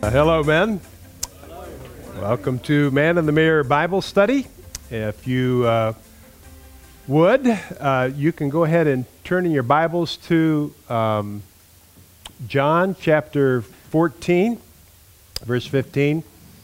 Hello, men. Welcome to Man in the Mirror Bible Study. If you would, you can go ahead and turn in your Bibles to John chapter 14, verse 15.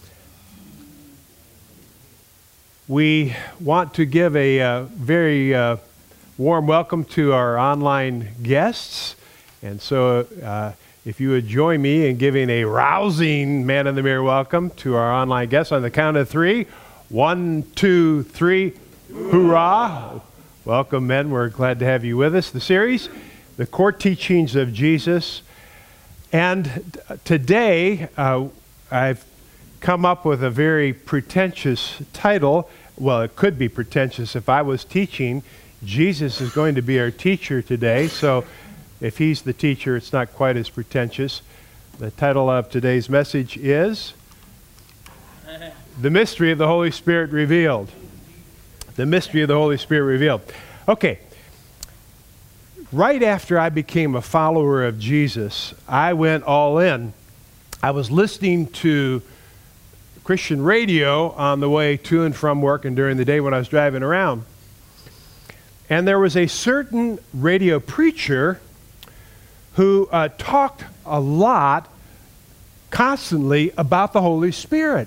We want to give a very warm welcome to our online guests. And so if you would join me in giving a rousing Man in the Mirror welcome to our online guests on the count of three. 1, 2, 3, hoorah! Welcome, men. We're glad to have you with us. The series, The Core Teachings of Jesus. And today, I've come up with a very pretentious title. Well, it could be pretentious if I was teaching. Jesus is going to be our teacher today, so if he's the teacher, it's not quite as pretentious. The title of today's message is The Mystery of the Holy Spirit Revealed. The Mystery of the Holy Spirit Revealed. Okay. Right after I became a follower of Jesus, I went all in. I was listening to Christian radio on the way to and from work and during the day when I was driving around. And there was a certain radio preacher who talked a lot, constantly, about the Holy Spirit.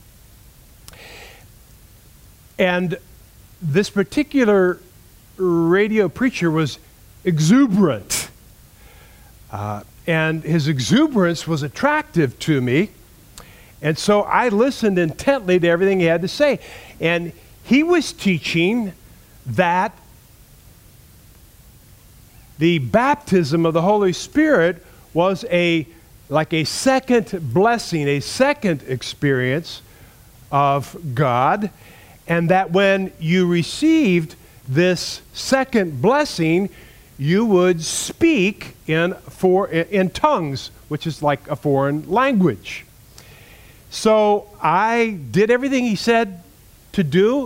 And this particular radio preacher was exuberant. And his exuberance was attractive to me. And so I listened intently to everything he had to say. And he was teaching that the baptism of the Holy Spirit was like a second blessing, a second experience of God, and that when you received this second blessing, you would speak in tongues, which is like a foreign language. So I did everything he said to do,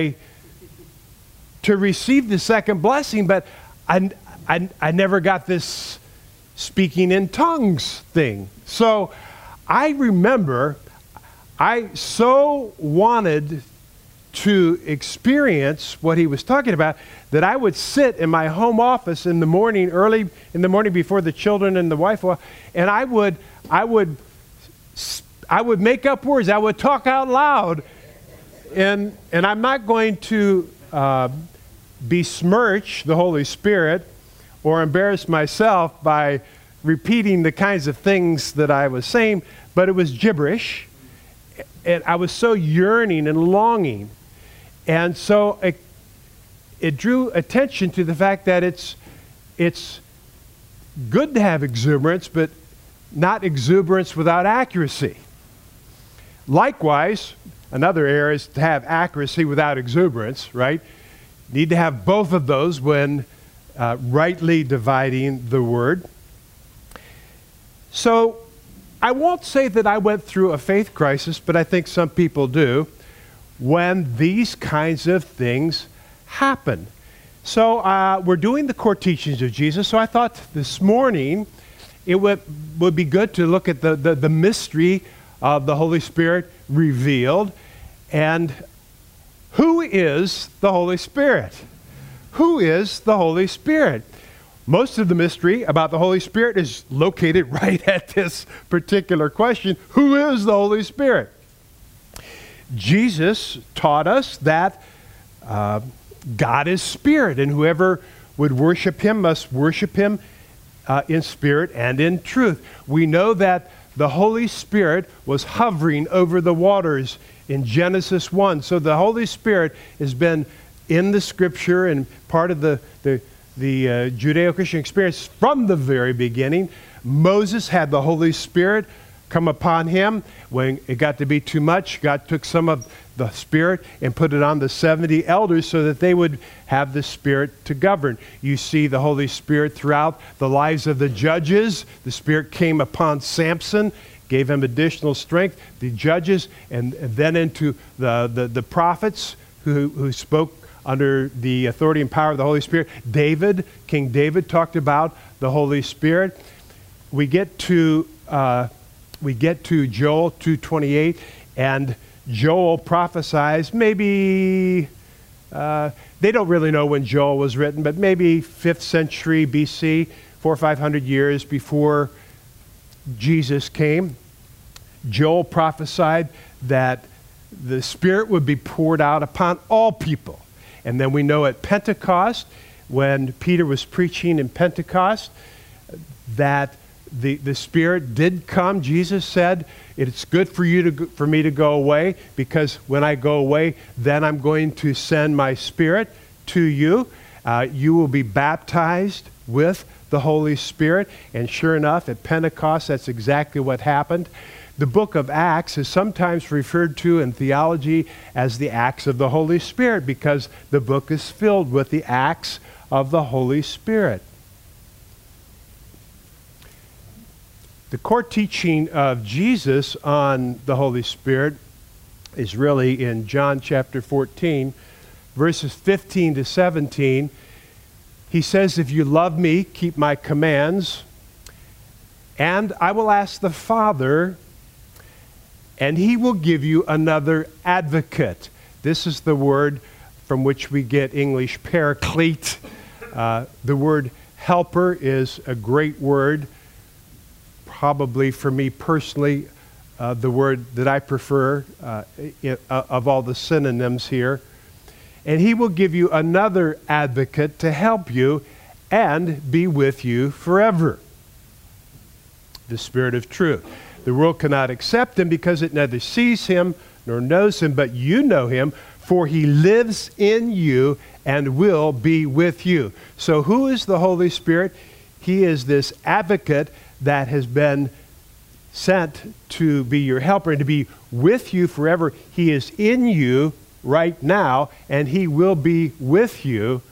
to receive the second blessing, but I never got this speaking in tongues thing. So I remember I so wanted to experience what he was talking about that I would sit in my home office in the morning, early in the morning before the children and the wife, and I would make up words. I would talk out loud, and I'm not going to besmirch the Holy Spirit or embarrass myself by repeating the kinds of things that I was saying, but it was gibberish, and I was so yearning and longing. And so it drew attention to the fact that it's good to have exuberance, but not exuberance without accuracy. Likewise, another area is to have accuracy without exuberance, right? Need to have both of those when rightly dividing the word. So I won't say that I went through a faith crisis, but I think some people do when these kinds of things happen. So we're doing the core teachings of Jesus, so I thought this morning it would be good to look at the mystery of the Holy Spirit revealed. And who is the Holy Spirit? Who is the Holy Spirit? Most of the mystery about the Holy Spirit is located right at this particular question. Who is the Holy Spirit? Jesus taught us that God is spirit, and whoever would worship him must worship him in spirit and in truth. We know that the Holy Spirit was hovering over the waters in Genesis 1. So the Holy Spirit has been in the Scripture and part of the Judeo-Christian experience from the very beginning. Moses had the Holy Spirit come upon him. When it got to be too much, God took some of the Spirit and put it on the 70 elders so that they would have the Spirit to govern. You see the Holy Spirit throughout the lives of the judges. The Spirit came upon Samson, gave him additional strength. The judges, and then into the prophets who spoke under the authority and power of the Holy Spirit. King David talked about the Holy Spirit. We get to we get to Joel 2:28, and Joel prophesies maybe, they don't really know when Joel was written, but maybe 5th century BC, 400 or 500 years before Jesus came. Joel prophesied that the Spirit would be poured out upon all people. And then we know at Pentecost, when Peter was preaching in Pentecost, that the Spirit did come. Jesus said, it's good for me to go away, because when I go away, then I'm going to send my Spirit to you. You will be baptized with the Holy Spirit. And sure enough, at Pentecost, that's exactly what happened. The book of Acts is sometimes referred to in theology as the Acts of the Holy Spirit, because the book is filled with the acts of the Holy Spirit. The core teaching of Jesus on the Holy Spirit is really in John chapter 14, verses 15 to 17. He says, if you love me, keep my commands, and I will ask the Father, and he will give you another advocate. This is the word from which we get English paraclete. The word helper is a great word. Probably for me personally, the word that I prefer of all the synonyms here. And he will give you another advocate to help you and be with you forever. The Spirit of truth. The world cannot accept him because it neither sees him nor knows him, but you know him, for he lives in you and will be with you. So who is the Holy Spirit? He is this advocate that has been sent to be your helper and to be with you forever. He is in you right now, and he will be with you.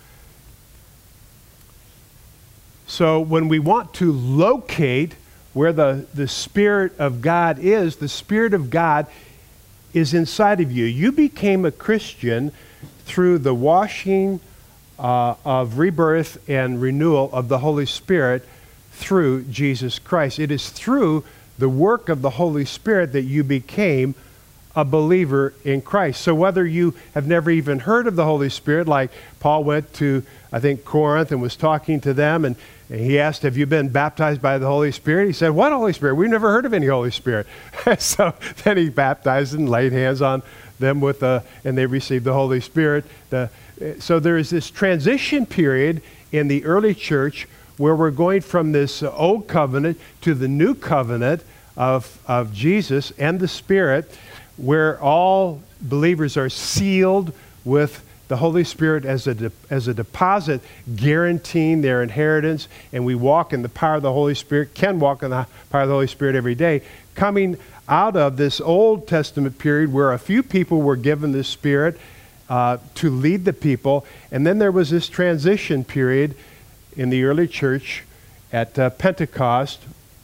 So when we want to locate where the Spirit of God is, the Spirit of God is inside of you. You became a Christian through the washing of rebirth and renewal of the Holy Spirit through Jesus Christ. It is through the work of the Holy Spirit that you became a believer in Christ. So whether you have never even heard of the Holy Spirit, like Paul went to, I think, Corinth and was talking to them, and he asked, have you been baptized by the Holy Spirit? He said, what Holy Spirit? We've never heard of any Holy Spirit. So then he baptized and laid hands on them and they received the Holy Spirit. So there is this transition period in the early church where we're going from this old covenant to the new covenant of Jesus and the Spirit, where all believers are sealed with the Holy Spirit as a deposit, guaranteeing their inheritance, and we walk in the power of the Holy Spirit, can walk in the power of the Holy Spirit every day, coming out of this Old Testament period where a few people were given the Spirit to lead the people, and then there was this transition period in the early church at Pentecost.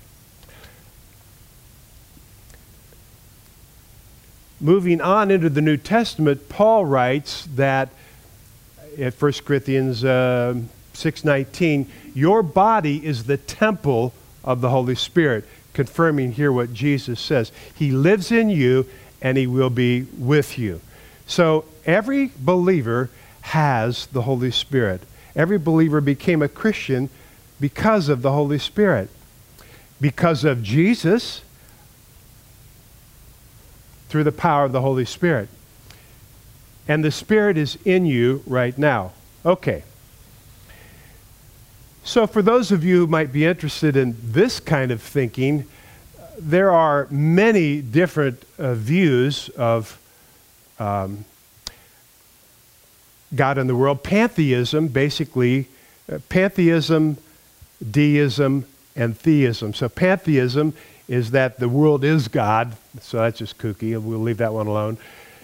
Moving on into the New Testament, Paul writes that at 1 Corinthians 6:19, your body is the temple of the Holy Spirit, confirming here what Jesus says. He lives in you and he will be with you. So every believer has the Holy Spirit. Every believer became a Christian because of the Holy Spirit. Because of Jesus, through the power of the Holy Spirit. And the Spirit is in you right now. Okay. So for those of you who might be interested in this kind of thinking, there are many different views of God in the world. Pantheism, basically, pantheism, deism, and theism. So pantheism is that the world is God, so that's just kooky, we'll leave that one alone.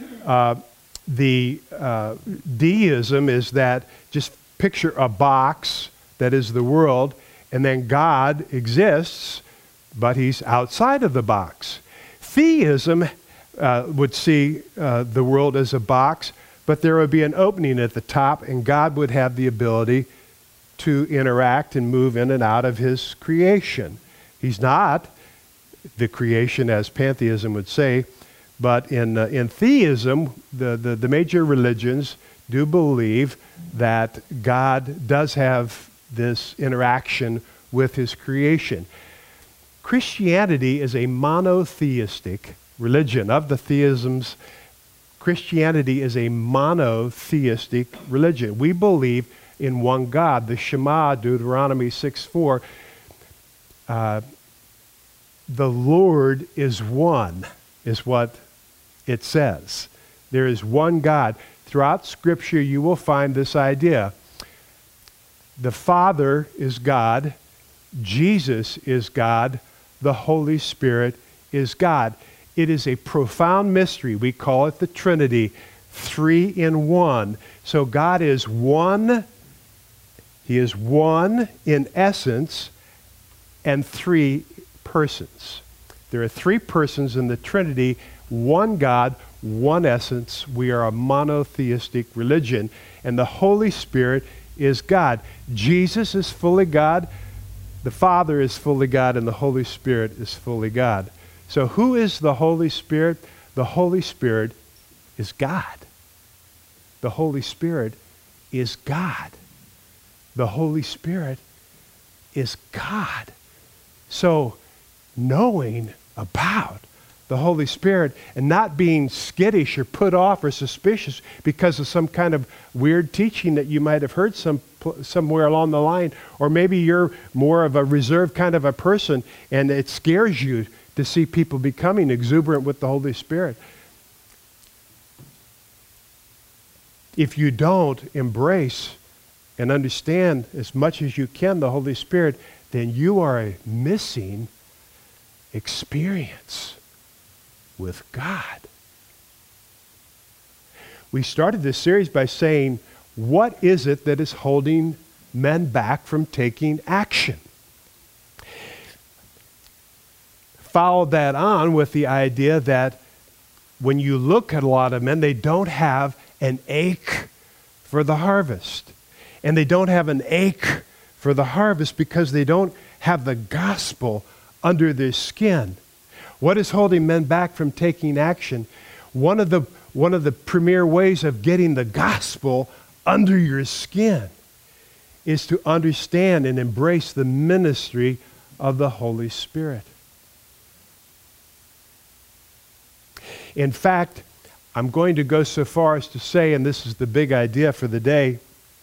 The deism is that just picture a box that is the world, and then God exists, but he's outside of the box. Theism would see the world as a box, but there would be an opening at the top, and God would have the ability to interact and move in and out of his creation. He's not the creation, as pantheism would say. But in theism, the major religions do believe that God does have this interaction with his creation. Christianity is a monotheistic religion. Of the theisms, Christianity is a monotheistic religion. We believe in one God. The Shema, Deuteronomy 6:4, the Lord is one, is what it says. There is one God. Throughout Scripture, you will find this idea. The Father is God, Jesus is God, the Holy Spirit is God. It is a profound mystery. We call it the Trinity, 3 in 1. So God is one. He is one in essence and 3 persons. There are 3 persons in the Trinity, one God, one essence. We are a monotheistic religion, and the Holy Spirit is God. Jesus is fully God, the Father is fully God, and the Holy Spirit is fully God. So who is the Holy Spirit? The Holy Spirit is God. The Holy Spirit is God. The Holy Spirit is God. So knowing about the Holy Spirit and not being skittish or put off or suspicious because of some kind of weird teaching that you might have heard somewhere along the line, or maybe you're more of a reserved kind of a person and it scares you to see people becoming exuberant with the Holy Spirit. If you don't embrace and understand as much as you can the Holy Spirit, then you are missing experience with God. We started this series by saying, what is it that is holding men back from taking action? Follow that on with the idea that when you look at a lot of men, they don't have an ache for the harvest. And they don't have an ache for the harvest because they don't have the gospel under their skin. What is holding men back from taking action? One of the premier ways of getting the gospel under your skin is to understand and embrace the ministry of the Holy Spirit. In fact, I'm going to go so far as to say, and this is the big idea for the day,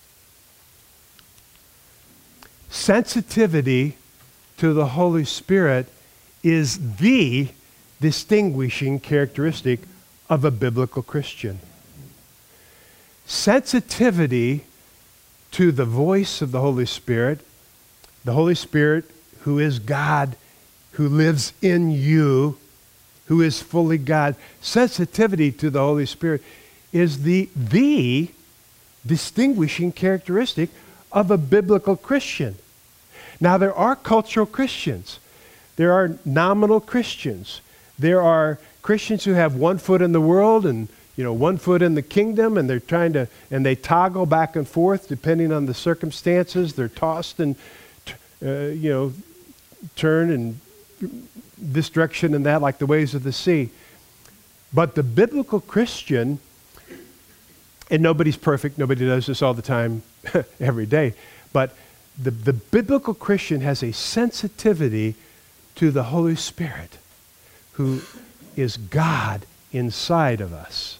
sensitivity to the Holy Spirit is the distinguishing characteristic of a biblical Christian. Sensitivity to the voice of the Holy Spirit who is God, who lives in you, who is fully God. Sensitivity to the Holy Spirit is the distinguishing characteristic of a biblical Christian. Now, there are cultural Christians. There are nominal Christians. There are Christians who have one foot in the world and, one foot in the kingdom, and they toggle back and forth depending on the circumstances. They're tossed and, turn in this direction and that, like the waves of the sea. But the biblical Christian, and nobody's perfect, nobody does this all the time, every day, but the biblical Christian has a sensitivity to the Holy Spirit, who is God inside of us.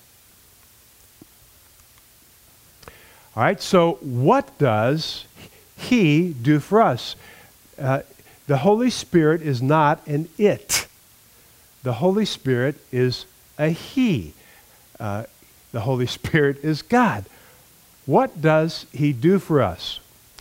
All right, so what does He do for us? The Holy Spirit is not an it. The Holy Spirit is a He. The Holy Spirit is God. What does He do for us?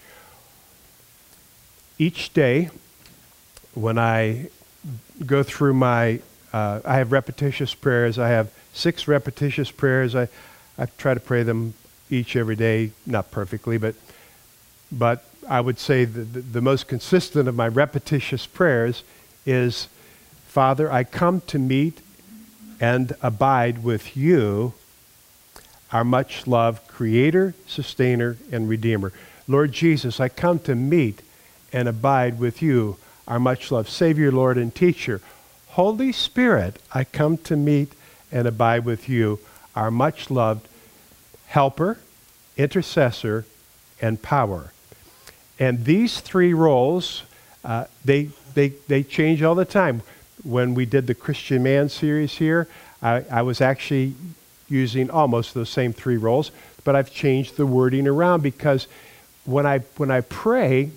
Each day, when I go through I have repetitious prayers. I have 6 repetitious prayers. I try to pray them each every day, not perfectly, but I would say the most consistent of my repetitious prayers is, Father, I come to meet and abide with you, our much loved Creator, Sustainer, and Redeemer. Lord Jesus, I come to meet and abide with you, our much loved Savior, Lord, and Teacher. Holy Spirit, I come to meet and abide with you, our much loved helper, intercessor, and power. And these three roles, they change all the time. When we did the Christian Man series here, I was actually using almost those same three roles, but I've changed the wording around because when I pray,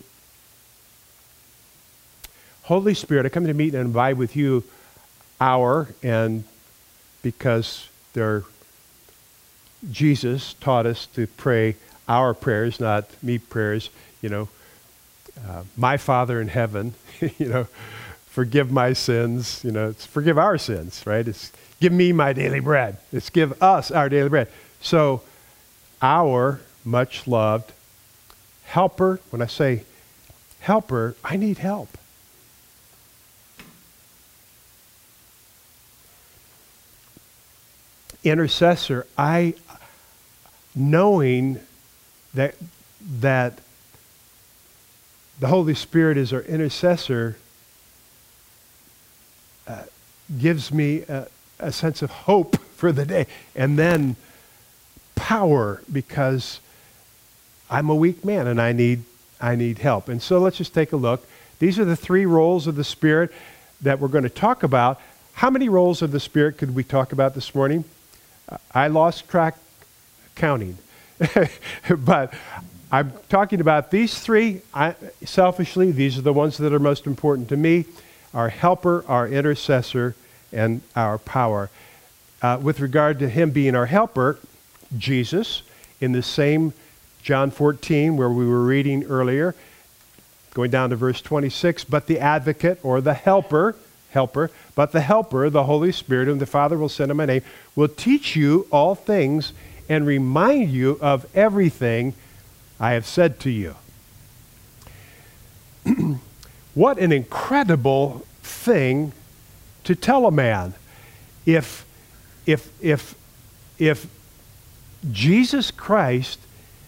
Holy Spirit, I come to meet and abide with you, and because Jesus taught us to pray our prayers, not me prayers, my Father in heaven, forgive my sins, it's forgive our sins, right? It's give me my daily bread. It's give us our daily bread. So our much loved helper, when I say helper, I need help. Intercessor, knowing that the Holy Spirit is our intercessor, gives me a sense of hope for the day. And then power, because I'm a weak man and I need help. And so let's just take a look. These are the three roles of the Spirit that we're going to talk about. How many roles of the Spirit could we talk about this morning? I lost track counting. But I'm talking about these three. Selfishly, these are the ones that are most important to me: our helper, our intercessor, and our power. With regard to him being our helper, Jesus, in the same John 14 where we were reading earlier, going down to verse 26, but the advocate or the helper, but the helper, the Holy Spirit, whom the Father will send in my name, will teach you all things and remind you of everything I have said to you. What an incredible thing to tell a man. If Jesus Christ,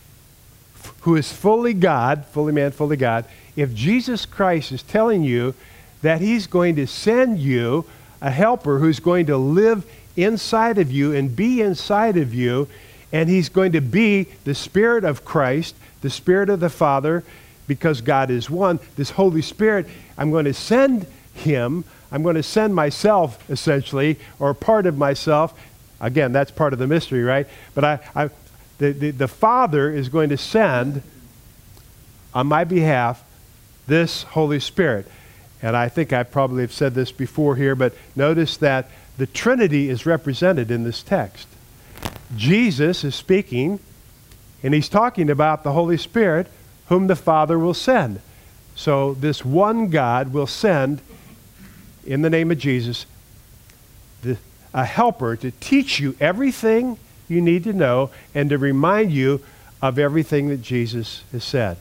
who is fully God, fully man, fully God, if Jesus Christ is telling you that he's going to send you a helper who's going to live inside of you and be inside of you, and he's going to be the Spirit of Christ, the Spirit of the Father, because God is one. This Holy Spirit, I'm going to send him. I'm going to send myself, essentially, or part of myself. Again, that's part of the mystery, right? But the Father is going to send, on my behalf, this Holy Spirit. And I think I probably have said this before here, but notice that the Trinity is represented in this text. Jesus is speaking, and he's talking about the Holy Spirit, whom the Father will send. So this one God will send, in the name of Jesus, a helper to teach you everything you need to know and to remind you of everything that Jesus has said.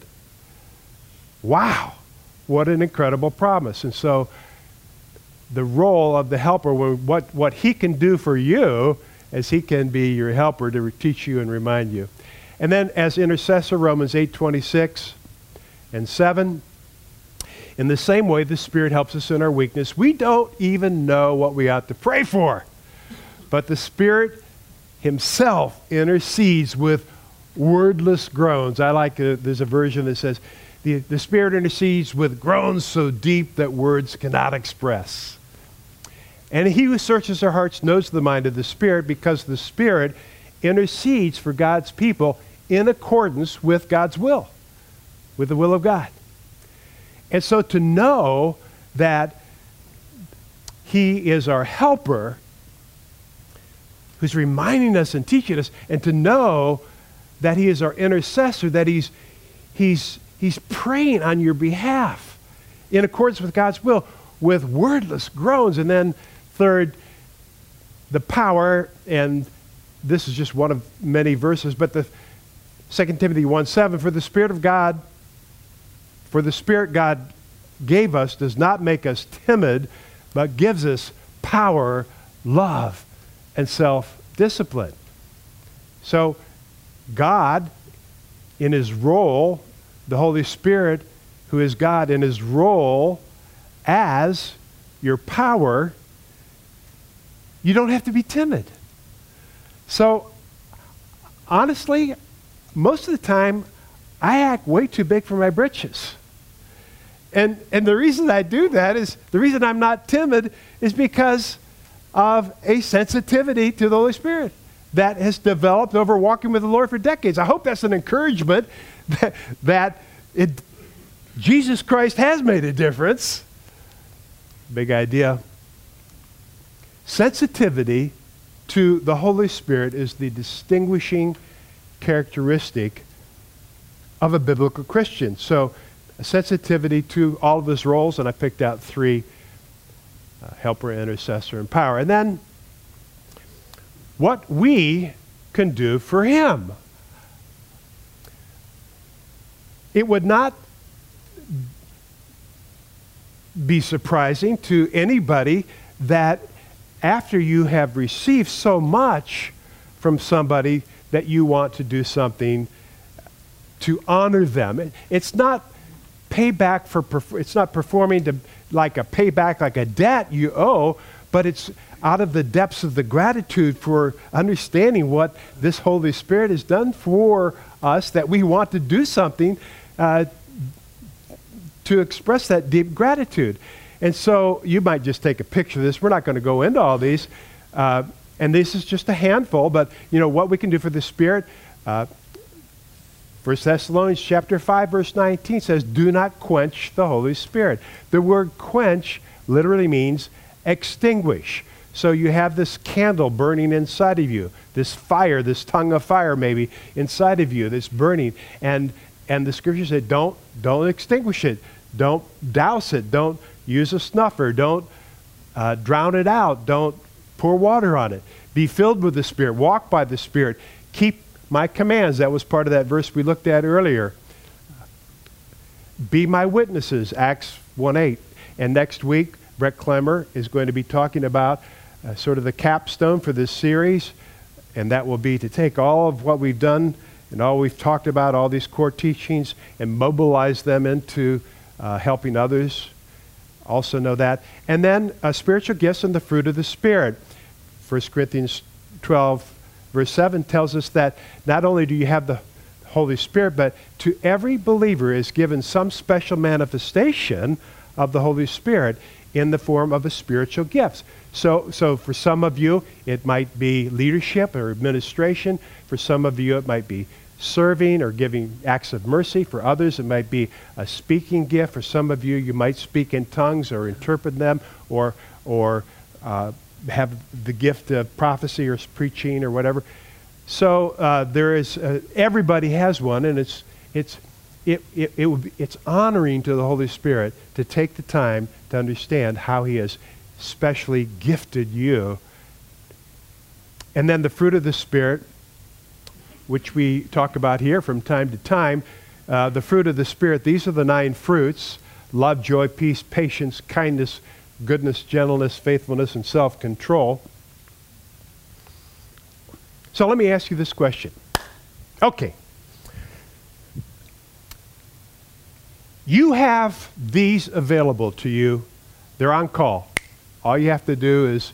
Wow, what an incredible promise. And so the role of the helper, what he can do for you, as he can be your helper to teach you and remind you. And then as intercessor, Romans 8:26 and 7, in the same way the Spirit helps us in our weakness. We don't even know what we ought to pray for, but the Spirit himself intercedes with wordless groans. I like, there's a version that says, the Spirit intercedes with groans so deep that words cannot express. And he who searches our hearts knows the mind of the Spirit, because the Spirit intercedes for God's people in accordance with God's will, with the will of God. And so to know that he is our helper, who's reminding us and teaching us, and to know that he is our intercessor, that he's praying on your behalf in accordance with God's will with wordless groans. And then third, the power, and this is just one of many verses, but the 2 Timothy 1:7, for the Spirit God gave us does not make us timid, but gives us power, love, and self-discipline. So God, in his role, the Holy Spirit, who is God, in his role as your power, you don't have to be timid. So, honestly, most of the time, I act way too big for my britches. And the reason I do that is, the reason I'm not timid is because of a sensitivity to the Holy Spirit that has developed over walking with the Lord for decades. I hope that's an encouragement that Jesus Christ has made a difference. Big idea. Sensitivity to the Holy Spirit is the distinguishing characteristic of a biblical Christian. So, a sensitivity to all of his roles, and I picked out three: helper, intercessor, and power. And then, what we can do for him. It would not be surprising to anybody that after you have received so much from somebody that you want to do something to honor them. It's not payback it's not performing like a payback, like a debt you owe, but it's out of the depths of the gratitude for understanding what this Holy Spirit has done for us, that we want to do something to express that deep gratitude. And so you might just take a picture of this. We're not going to go into all these. And this is just a handful, but what we can do for the Spirit. 1 Thessalonians chapter 5, verse 19 says, do not quench the Holy Spirit. The word quench literally means extinguish. So you have this candle burning inside of you, this fire, this tongue of fire maybe inside of you that's burning. And the scripture said, don't extinguish it. Don't douse it. Don't use a snuffer. Don't drown it out. Don't pour water on it. Be filled with the Spirit. Walk by the Spirit. Keep my commands. That was part of that verse we looked at earlier. Be my witnesses, Acts 1:8. And next week, Brett Clemmer is going to be talking about sort of the capstone for this series. And that will be to take all of what we've done and all we've talked about, all these core teachings, and mobilize them into helping others also know that. And then spiritual gifts and the fruit of the Spirit. 1 Corinthians 12, verse 7 tells us that not only do you have the Holy Spirit, but to every believer is given some special manifestation of the Holy Spirit in the form of a spiritual gift. So for some of you, it might be leadership or administration. For some of you, it might be serving or giving acts of mercy. For others, it might be a speaking gift. For some of you, you might speak in tongues or interpret them or have the gift of prophecy or preaching or whatever. So there is everybody has one, and it's honoring to the Holy Spirit to take the time to understand how He has specially gifted you. And then the fruit of the Spirit, which we talk about here from time to time, the fruit of the Spirit, these are the 9 fruits: love, joy, peace, patience, kindness, goodness, gentleness, faithfulness, and self-control. So let me ask you this question. Okay. You have these available to you. They're on call. All you have to do is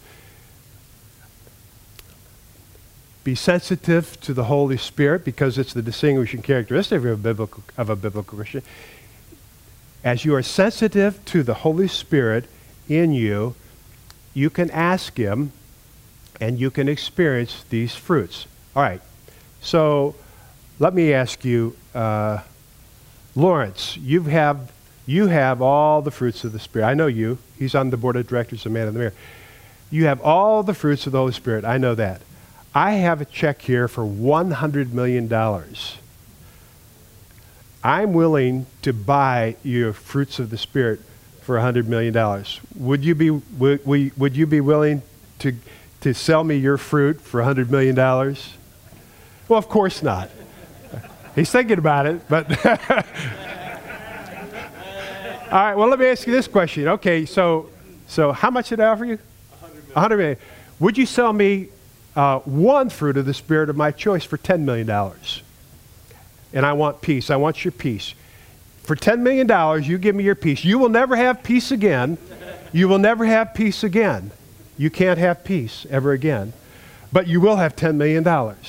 be sensitive to the Holy Spirit, because it's the distinguishing characteristic of a biblical Christian. As you are sensitive to the Holy Spirit in you, you can ask Him and you can experience these fruits. All right. So let me ask you, Lawrence, you have all the fruits of the Spirit. I know you. He's on the board of directors of Man in the Mirror. You have all the fruits of the Holy Spirit. I know that. I have a check here for $100 million. I'm willing to buy your fruits of the Spirit for $100 million. Would you be willing to sell me your fruit for $100 million? Well, of course not. He's thinking about it, but all right. Well, let me ask you this question. Okay, so how much did I offer you? $100 million. Would you sell me one fruit of the Spirit of my choice for $10 million? And I want peace. I want your peace. For $10 million, you give me your peace. You will never have peace again. You will never have peace again. you can't have peace ever again, but you will have $10 million.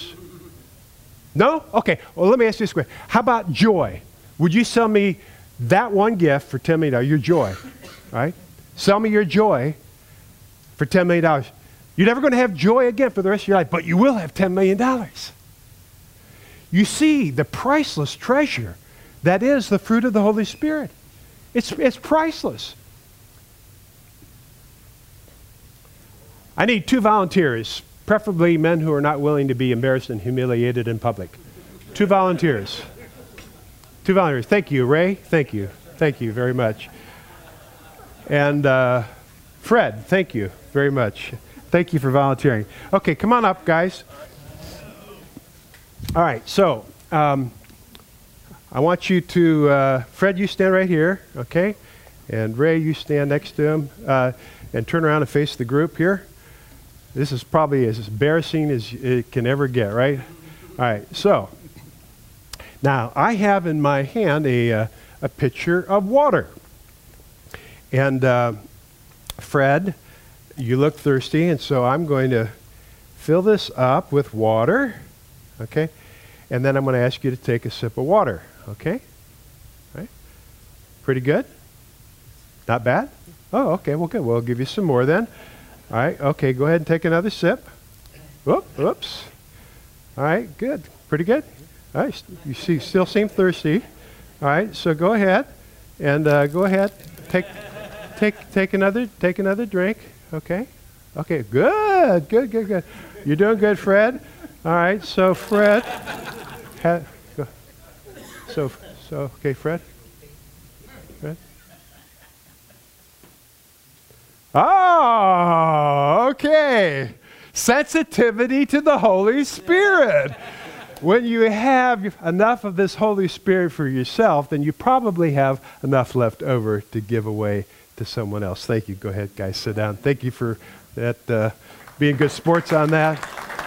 No? Okay. Well, let me ask you this question. How about joy? Would you sell me that one gift for $10 million? Your joy, right? Sell me your joy for $10 million. You're never going to have joy again for the rest of your life, but you will have $10 million. You see the priceless treasure that is the fruit of the Holy Spirit. It's priceless. I need 2 volunteers, preferably men who are not willing to be embarrassed and humiliated in public. 2 volunteers. 2 volunteers. Thank you, Ray. Thank you. Thank you very much. And Fred, thank you very much. Thank you for volunteering. Okay, come on up, guys. All right, so I want you to, Fred, you stand right here, okay? And Ray, you stand next to him and turn around and face the group here. This is probably as embarrassing as it can ever get, right? All right, so now I have in my hand a pitcher of water. And Fred, you look thirsty, and so I'm going to fill this up with water, okay? And then I'm going to ask you to take a sip of water, okay? All right? Pretty good? Not bad? Oh, okay, well, good. We'll give you some more then. All right, okay, go ahead and take another sip. Oops. All right, good. Pretty good. All right, you still seem thirsty. All right, so go ahead and go ahead. Take another drink. Okay. Okay, good. You're doing good, Fred. All right, so Fred. Okay, Fred. Oh, okay. Sensitivity to the Holy Spirit. When you have enough of this Holy Spirit for yourself, then you probably have enough left over to give away to someone else. Thank you. Go ahead, guys, sit down. Thank you for that, being good sports on that.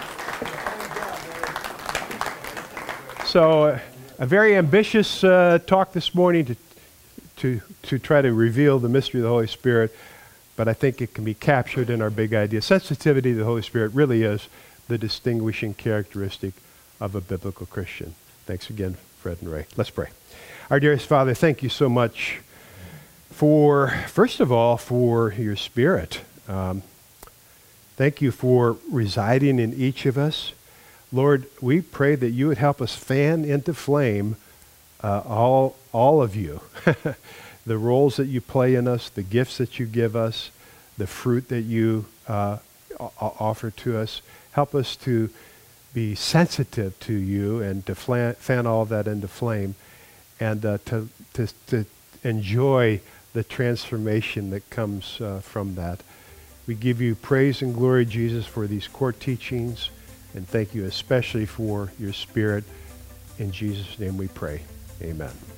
So, a very ambitious talk this morning to try to reveal the mystery of the Holy Spirit, but I think it can be captured in our big idea. Sensitivity to the Holy Spirit really is the distinguishing characteristic of a biblical Christian. Thanks again, Fred and Ray. Let's pray. Our dearest Father, thank you so much first of all, for your Spirit. Thank you for residing in each of us. Lord, we pray that you would help us fan into flame all of you. The roles that you play in us, the gifts that you give us, the fruit that you offer to us. Help us to be sensitive to you and to fan all of that into flame, and to enjoy the transformation that comes from that. We give you praise and glory, Jesus, for these core teachings, and thank you especially for your Spirit. In Jesus' name we pray. Amen.